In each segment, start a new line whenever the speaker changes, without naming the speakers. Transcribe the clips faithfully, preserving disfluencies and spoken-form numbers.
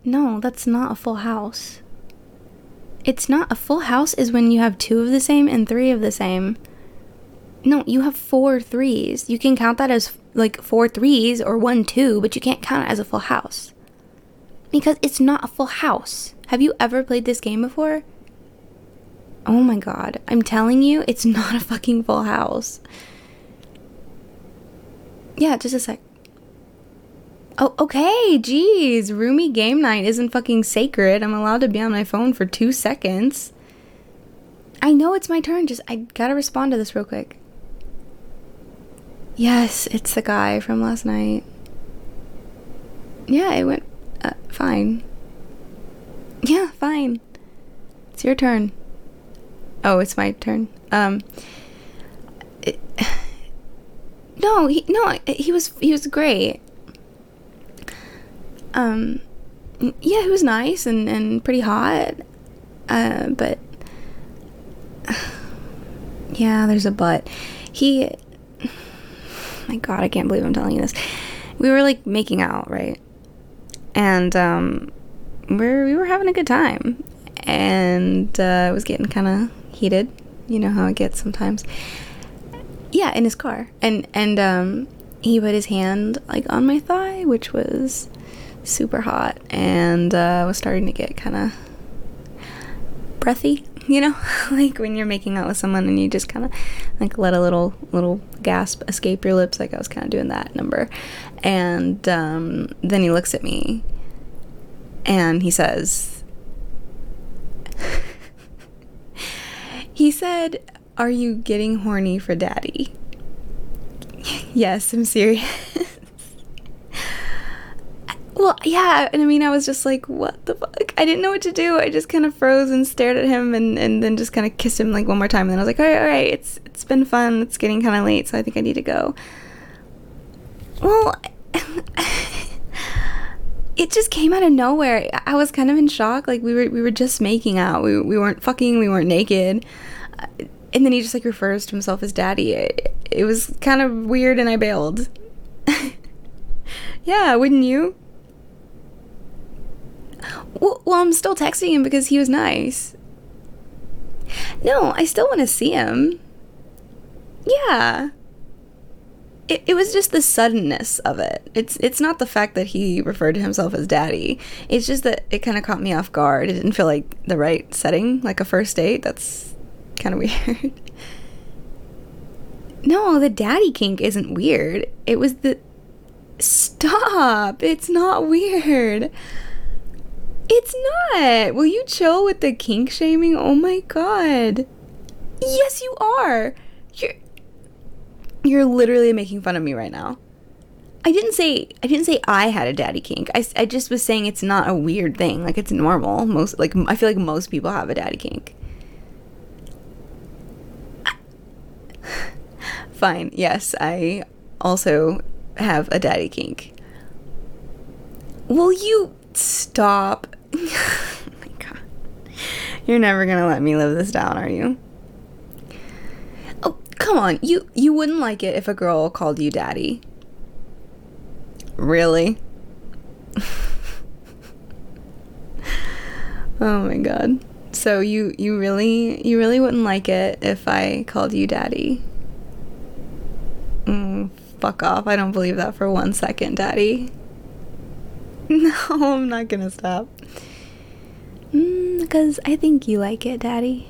No, that's not a full house. It's not a full house is when you have two of the same and three of the same. No, you have four threes. You can count that as like four threes or one two, but you can't count it as a full house. Because it's not a full house. Have you ever played this game before? Oh my god. I'm telling you, it's not a fucking full house. Yeah, just a sec. Oh, okay, jeez. Roomy game night isn't fucking sacred. I'm allowed to be on my phone for two seconds. I know it's my turn, just I gotta respond to this real quick. Yes, it's the guy from last night. Yeah, it went uh, fine. Yeah, fine. It's your turn. Oh, it's my turn. Um. It, no, he no, he was he was great. Um, yeah, he was nice and and pretty hot. Uh, but yeah, there's a but. He. My God, I can't believe I'm telling you this. We were like making out, right? And um, we're we were having a good time, and uh, it was getting kind of heated. You know how it gets sometimes. Yeah, in his car, and and um, he put his hand like on my thigh, which was super hot, and uh, was starting to get kind of breathy. You know, like when you're making out with someone and you just kind of like let a little little gasp escape your lips. Like I was kind of doing that number, and um, then he looks at me, and he says, he said, "Are you getting horny for daddy?" Yes, I'm serious. Well, yeah, and I mean, I was just like, what the fuck? I didn't know what to do. I just kind of froze and stared at him, and, and then just kind of kissed him like one more time, and then I was like, all right, all right, it's it's been fun. It's getting kind of late, so I think I need to go. Well, it just came out of nowhere. I was kind of in shock. Like we were we were just making out. We we weren't fucking. We weren't naked. And then he just like refers to himself as daddy. It, it was kind of weird, and I bailed. Yeah, wouldn't you? Well, well, I'm still texting him because he was nice. No, I still want to see him. Yeah. It it was just the suddenness of it. It's it's not the fact that he referred to himself as daddy. It's just that it kind of caught me off guard. It didn't feel like the right setting, like a first date. That's kind of weird. No, the daddy kink isn't weird. It was the... Stop! It's not weird. It's not. Will you chill with the kink shaming? Oh my god. Yes, you are. You're You're literally making fun of me right now. I didn't say I didn't say I had a daddy kink. I, I just was saying it's not a weird thing. Like it's normal. Most like I feel like most people have a daddy kink. Fine. Yes, I also have a daddy kink. Will you stop? Oh my god. You're never gonna let me live this down, are you? Oh, come on. You you wouldn't like it if a girl called you daddy. Really? Oh my god. So you you really you really wouldn't like it if I called you daddy? Mm, fuck off. I don't believe that for one second, daddy. No, I'm not gonna stop. Mm, because I think you like it, daddy.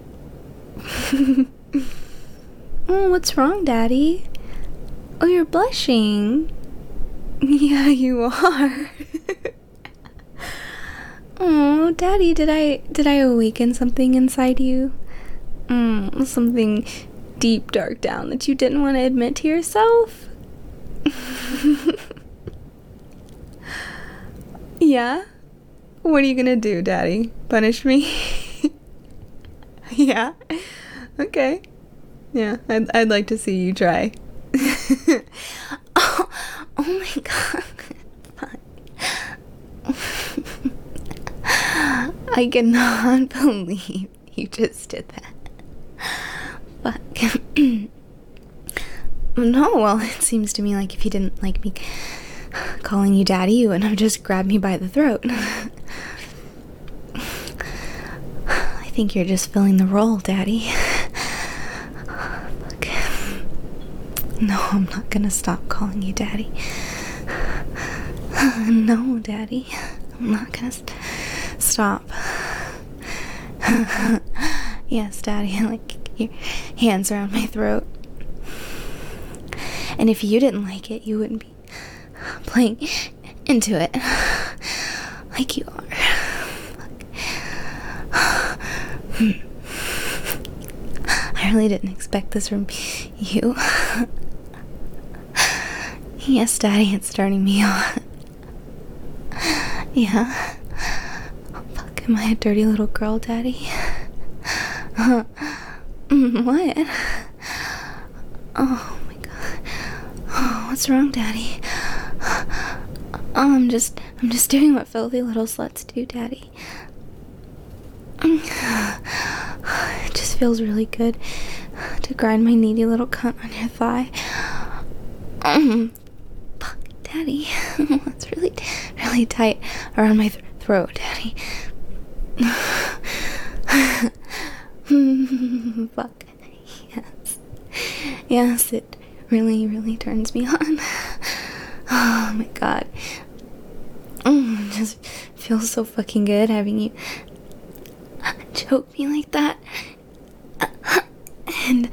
Oh, what's wrong, daddy? Oh, you're blushing. Yeah, you are. Oh, daddy, did I did I awaken something inside you? Mm, something deep, dark down that you didn't want to admit to yourself? Yeah? What are you gonna do, daddy? Punish me? Yeah? Okay. Yeah, I'd, I'd like to see you try. oh, oh my god. I cannot believe you just did that. Fuck. No, well, it seems to me like if you didn't like me calling you daddy, you wouldn't have just grabbed me by the throat. I think you're just filling the role, daddy. Look. No, I'm not gonna stop calling you daddy. No, daddy. I'm not gonna st- stop. Yes, daddy. Like, your hands around my throat. And if you didn't like it, you wouldn't be playing into it like you are. I really didn't expect this from you. Yes, daddy, it's starting me on. Yeah. Oh, fuck, am I a dirty little girl, daddy? Uh, what? Oh my god. Oh, what's wrong, daddy? Oh, I'm just, I'm just doing what filthy little sluts do, daddy. It just feels really good to grind my needy little cunt on your thigh. Um, fuck, daddy. It's really, really tight around my th- throat, daddy. Fuck. Yes. Yes, it really, really turns me on. Oh my god. Mm, it just feels so fucking good having you choke me like that. And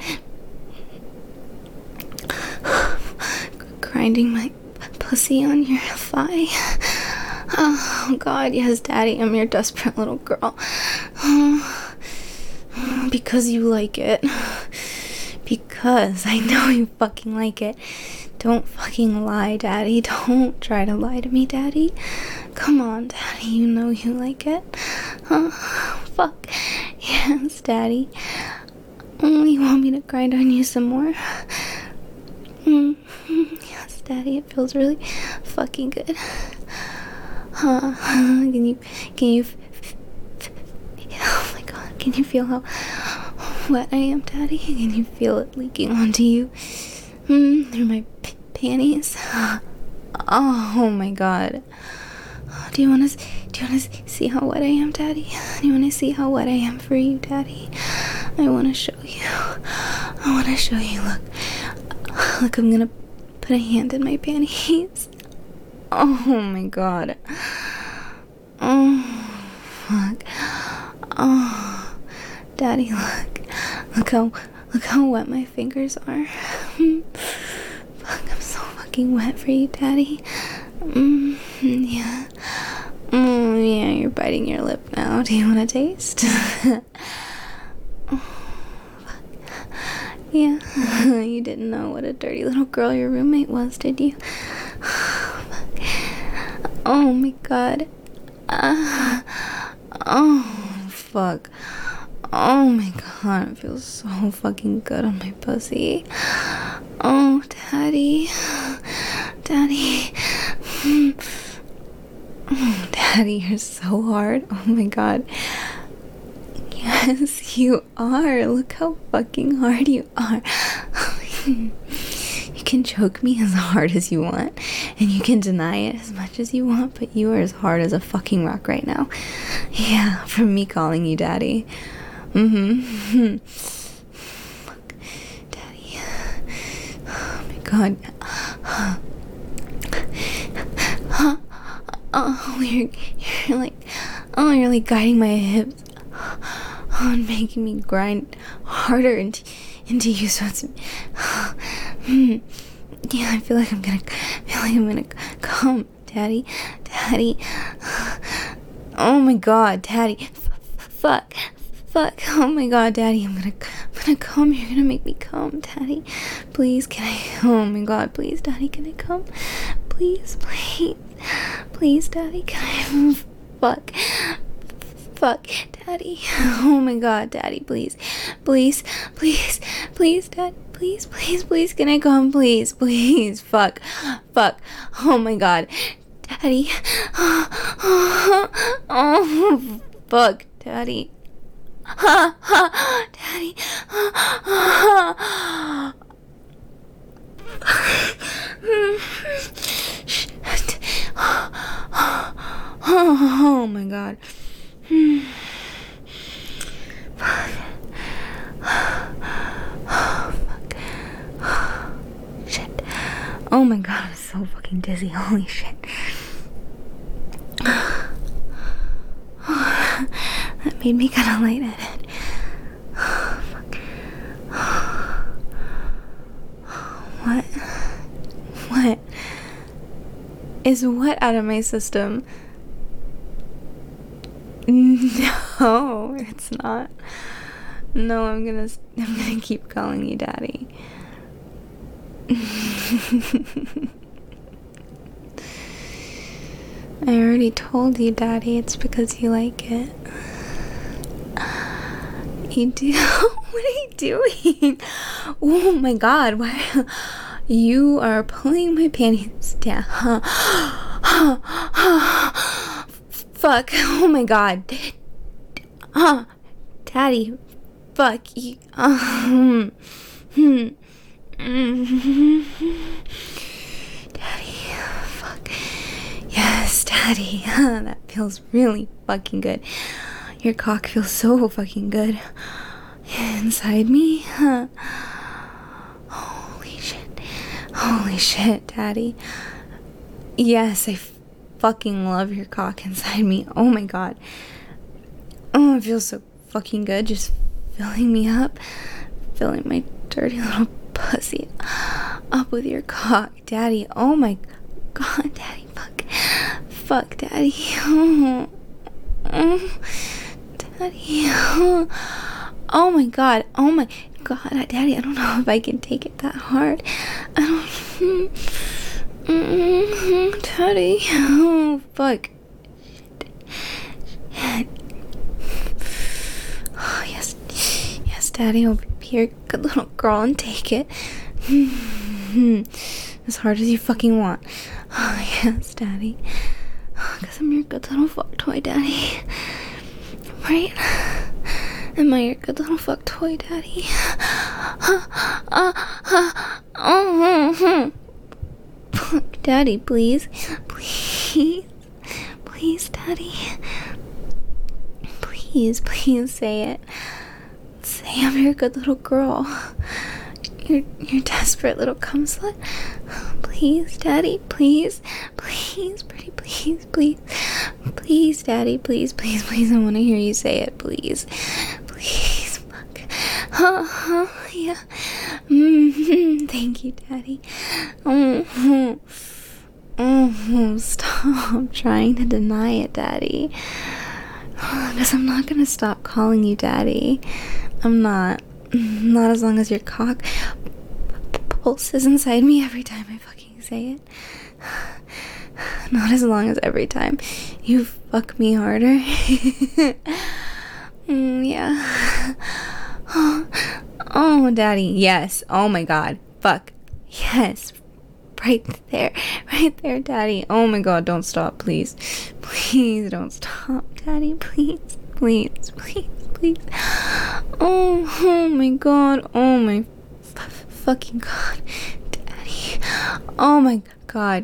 grinding my pussy on your thigh. Oh god, yes, daddy, I'm your desperate little girl. Oh, because you like it. Because I know you fucking like it. Don't fucking lie, daddy. Don't try to lie to me, daddy. Come on, daddy, you know you like it. Oh, fuck. Yes, daddy. Oh, you want me to grind on you some more? Mm. Yes, daddy, it feels really fucking good. Huh? Can you, can you, f- f- oh my god, can you feel how wet I am, daddy? Can you feel it leaking onto you? Mm, through my p- panties? Oh my god. Do you want to, do you want to see how wet I am, daddy? Do you want to see how wet I am for you, daddy? I want to show you. I want to show you. Look. Look, I'm gonna put a hand in my panties. Oh my god. Oh, fuck. Oh, daddy, look. Look how, look how wet my fingers are. Fuck, I'm so fucking wet for you, daddy. Mm, yeah. Mm, yeah, you're biting your lip now. Do you want to taste? Yeah, you didn't know what a dirty little girl your roommate was, did you? Oh my god. Uh, oh, fuck. Oh my god, it feels so fucking good on my pussy. Oh, daddy. Daddy. Oh, daddy, you're so hard. Oh my god. Yes, you are. Look how fucking hard you are. You can choke me as hard as you want, and you can deny it as much as you want, but you are as hard as a fucking rock right now. Yeah, from me calling you daddy. Mm-hmm. Fuck. Daddy. Oh my god. Oh, you're, you're like, oh, you're like guiding my hips. Oh, and making me grind harder into, into you, so it's, mm, yeah, I feel like I'm gonna, I feel like I'm gonna come, daddy, daddy, oh my god, daddy, F- fuck, fuck, oh my god, daddy, I'm gonna, I'm gonna come, you're gonna make me come, daddy, please, can I, oh my god, please, daddy, can I come, please, please, please, daddy, can I, fuck, fuck, daddy, oh my god, daddy, please, please, please, please, dad, please, please, please, can I come, please, please, fuck, fuck, oh my god, daddy, oh, fuck, daddy, daddy, Oh my god. Fuck. Oh, fuck. Shit. Oh my god, I'm so fucking dizzy. Holy shit. That made me kind of lightheaded. Oh, fuck. What? What? Is what out of my system? No, it's not. No, I'm gonna I'm gonna keep calling you daddy. I already told you, daddy, it's because you like it. You do? What are you doing? Oh my god, why? You are pulling my panties down. Fuck. Oh my god. Uh, Daddy. Fuck you. Um, hmm. Daddy. Fuck. Yes, daddy. That feels really fucking good. Your cock feels so fucking good. Inside me. Huh. Holy shit. Holy shit, daddy. Yes, I fucking love your cock inside me. Oh my god. Oh, it feels so fucking good. Just filling me up. Filling my dirty little pussy up with your cock. Daddy. Oh my god, daddy. Fuck. Fuck, daddy. Oh. Oh. Daddy. Oh. Oh my god. Oh my god, daddy. I don't know if I can take it that hard. I don't. Mm-hmm. Daddy. Oh, fuck. Oh, yes. Yes, daddy. I'll be your good little girl and take it. As hard as you fucking want. Oh, yes, daddy. Because I'm your good little fuck toy, daddy. Right? Am I your good little fuck toy, daddy? Daddy, please. Please. Please, daddy. Please, please say it. Say I'm your good little girl. You're, you're desperate little cum slut. Please, daddy, please. Please, pretty, please, please. Please, daddy, please, please, please. I want to hear you say it, please. Please, fuck. Uh-huh, yeah. Mm-hmm. Thank you, daddy. Oh, oh, stop trying to deny it, daddy. Because I'm not gonna stop calling you daddy. I'm not. Not as long as your cock pulses inside me every time I fucking say it. Not as long as every time you fuck me harder. mm, yeah. Oh, oh, daddy. Yes. Oh my god. Fuck. Yes. Right there. Right there, daddy. Oh my god. Don't stop, please. Please don't stop, daddy. Please. Please. Please. Please. Oh, oh my god. Oh my f- fucking god. Daddy. Oh my god.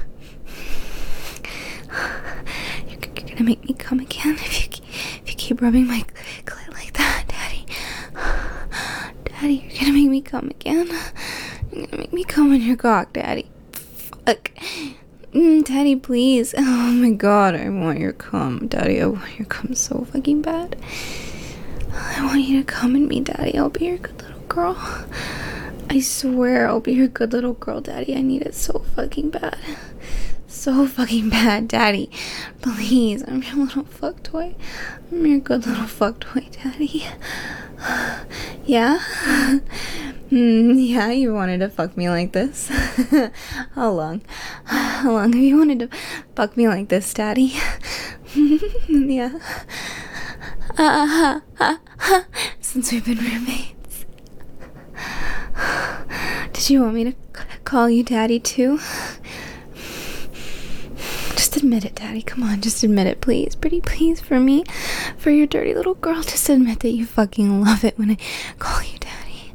You're, you're gonna make me come again if you, if you keep rubbing my clit like that, daddy. Daddy, you're gonna make me come again. You're gonna make me come on your cock, daddy. Fuck. Mm, daddy, please. Oh my god, I want your cum, daddy. I want your cum so fucking bad. I want you to come in me, daddy. I'll be your good little girl. I swear I'll be your good little girl, daddy. I need it so fucking bad. So fucking bad, daddy. Please, I'm your little fuck toy. I'm your good little fuck toy, daddy. Yeah? Mm, yeah, you wanted to fuck me like this? How long? How long have you wanted to fuck me like this, daddy? Yeah. Uh, uh, uh, since we've been roommates. Did you want me to c- call you daddy too? Just admit it, daddy. Come on, just admit it, please. Pretty please, for me. For your dirty little girl. Just admit that you fucking love it when I call you daddy.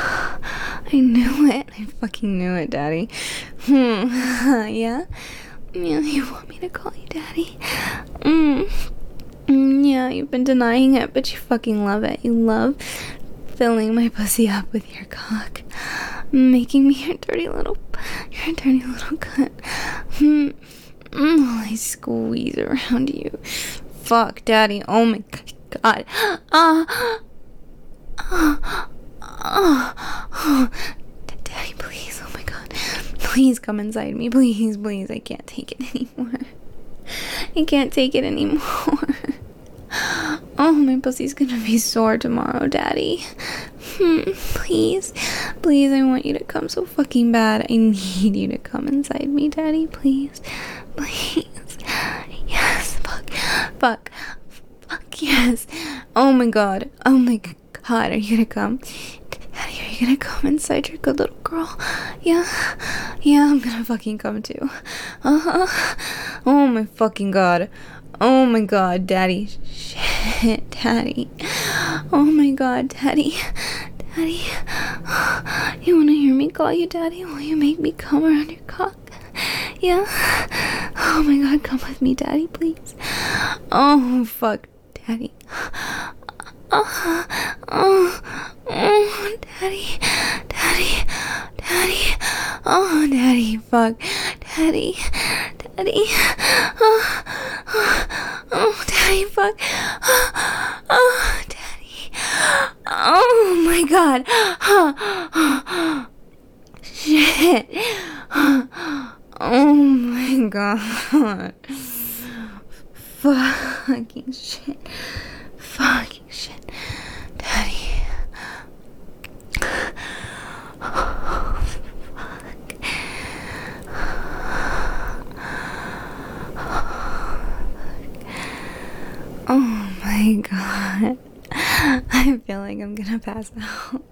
I knew it. I fucking knew it, daddy. Hmm. Yeah? Yeah, you want me to call you daddy? Mm. Mm, yeah, you've been denying it, but you fucking love it. You love filling my pussy up with your cock, making me your dirty little, your dirty little cunt. Mm. Mm, while I squeeze around you. Fuck, daddy. Oh my god. Ah. Uh, uh, uh, daddy, please. Oh my god. Please come inside me. Please, please. I can't take it anymore. I can't take it anymore. Oh, my pussy's gonna be sore tomorrow, daddy. Hmm, please. Please, I want you to come so fucking bad. I need you to come inside me, daddy. Please. Please. Yes. Fuck. Fuck. Fuck, yes. Oh my god. Oh my god. Are you gonna come? Daddy, are you gonna come inside your good little girl? Yeah. Yeah, I'm gonna fucking come too. Uh-huh. Oh my fucking god. Oh my god, daddy. Shit, daddy. Oh my god, daddy. Daddy. You wanna hear me call you daddy? Will you make me come around your cock? Yeah? Oh my god, come with me, daddy, please. Oh, fuck, daddy. Oh, oh, oh, daddy, daddy, daddy, oh, daddy, fuck, daddy, daddy, oh, oh, oh, daddy, fuck, oh, oh, daddy, oh my god, oh, shit, oh my god, fucking shit, fucking shit, daddy. Oh, fuck. Oh my god. I feel like I'm gonna pass out.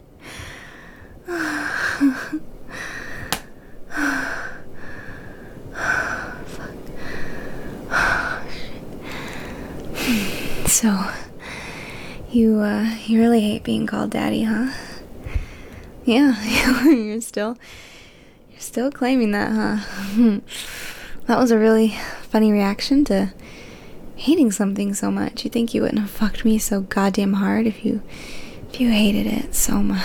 Fuck. Oh, shit. So, you, uh, you really hate being called daddy, huh? Yeah, you're still, you're still claiming that, huh? That was a really funny reaction to hating something so much. You think you wouldn't have fucked me so goddamn hard if you, if you hated it so much.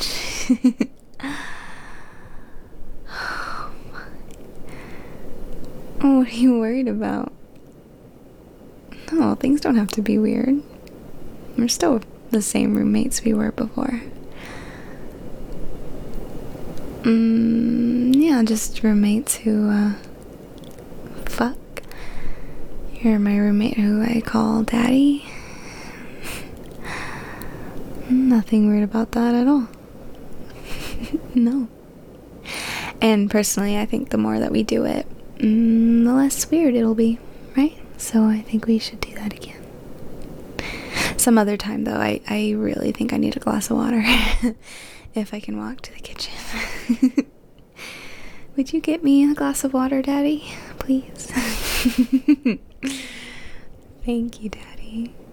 Oh my. What are you worried about? No, things don't have to be weird. We're still the same roommates we were before. Mm, yeah, just roommates who, uh, fuck. You're my roommate who I call daddy. Nothing weird about that at all. No. And personally, I think the more that we do it, mm, the less weird it'll be, right? So I think we should do that again. Some other time, though, I, I really think I need a glass of water. If I can walk to the kitchen. Would you get me a glass of water, daddy? Please. Thank you, daddy.